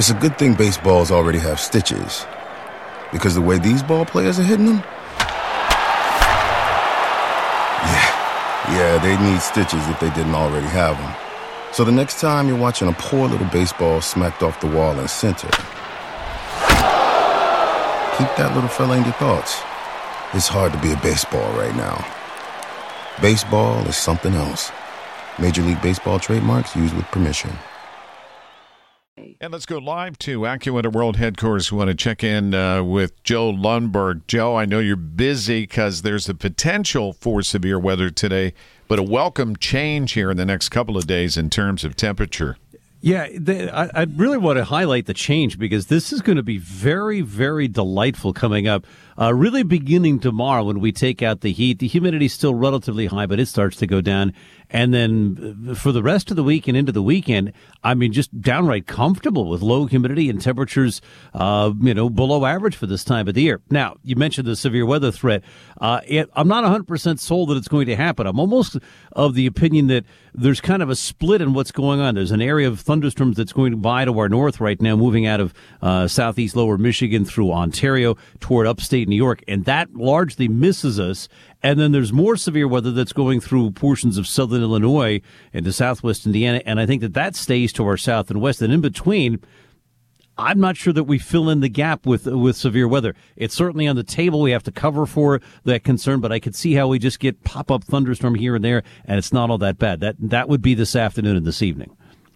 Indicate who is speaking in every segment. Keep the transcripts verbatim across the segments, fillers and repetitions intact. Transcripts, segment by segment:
Speaker 1: It's a good thing baseballs already have stitches, because the way these ball players are hitting them, yeah, yeah, they need stitches if they didn't already have them. So the next time you're watching a poor little baseball smacked off the wall in center, keep that little fella in your thoughts. It's hard to be a baseball right now. Baseball is something else. Major League Baseball trademarks used with permission.
Speaker 2: And let's go live to AccuWeather World Headquarters. We want to check in uh, with Joe Lundberg. Joe, I know you're busy because there's the potential for severe weather today, but a welcome change here in the next couple of days in terms of temperature.
Speaker 3: Yeah, the, I, I really want to highlight the change because this is going to be very, very delightful coming up. Uh, really beginning tomorrow when we take out the heat. The humidity is still relatively high, but it starts to go down. And then for the rest of the week and into the weekend, I mean, just downright comfortable with low humidity and temperatures, uh, you know, below average for this time of the year. Now, you mentioned the severe weather threat. Uh, it, I'm not one hundred percent sold that it's going to happen. I'm almost of the opinion that there's kind of a split in what's going on. There's an area of thunderstorms that's going by to our north right now, moving out of uh, southeast lower Michigan through Ontario toward upstate New York, and that largely misses us. And then there's more severe weather that's going through portions of southern Illinois into southwest Indiana, and I think that that stays to our south and west. And in between, I'm not sure that we fill in the gap with with severe weather. It's certainly on the table. We have to cover for that concern, but I could see how we just get pop-up thunderstorm here and there, and it's not all that bad. That that would be this afternoon and this evening.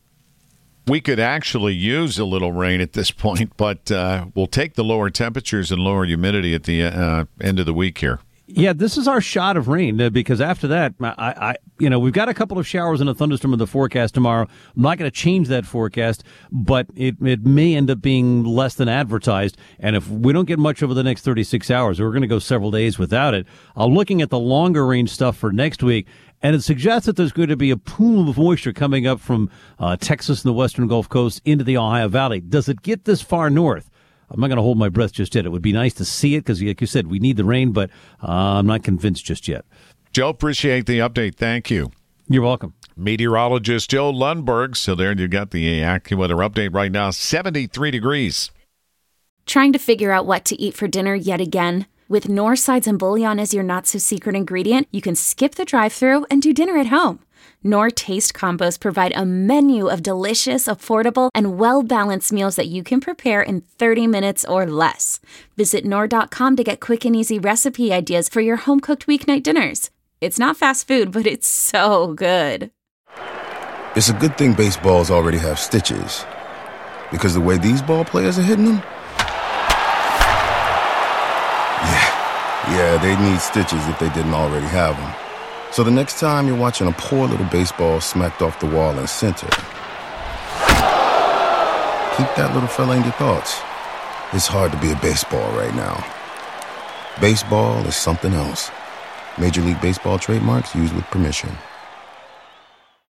Speaker 2: We could actually use a little rain at this point, but uh, we'll take the lower temperatures and lower humidity at the uh, end of the week here.
Speaker 3: Yeah, this is our shot of rain uh, because after that, I, I, you know, we've got a couple of showers and a thunderstorm in the forecast tomorrow. I'm not going to change that forecast, but it it may end up being less than advertised. And if we don't get much over the next thirty-six hours, we're going to go several days without it. I'm looking at the longer range stuff for next week, and it suggests that there's going to be a pool of moisture coming up from uh, Texas and the western Gulf Coast into the Ohio Valley. Does it get this far north? I'm not going to hold my breath just yet. It would be nice to see it because, like you said, we need the rain, but uh, I'm not convinced just yet.
Speaker 2: Joe, appreciate the update. Thank you.
Speaker 3: You're welcome.
Speaker 2: Meteorologist Joe Lundberg. So there you got the AccuWeather update right now, seventy-three degrees.
Speaker 4: Trying to figure out what to eat for dinner yet again? With Knorr Sides and Bouillon as your not-so-secret ingredient, you can skip the drive-thru and do dinner at home. Knorr Taste Combos provide a menu of delicious, affordable, and well-balanced meals that you can prepare in thirty minutes or less. Visit Knorr dot com to get quick and easy recipe ideas for your home-cooked weeknight dinners. It's not fast food, but it's so good.
Speaker 1: It's a good thing baseballs already have stitches, because the way these ball players are hitting them, yeah, yeah, they need stitches if they didn't already have them. So the next time you're watching a poor little baseball smacked off the wall in center, keep that little fella in your thoughts. It's hard to be a baseball right now. Baseball is something else. Major League Baseball trademarks used with permission.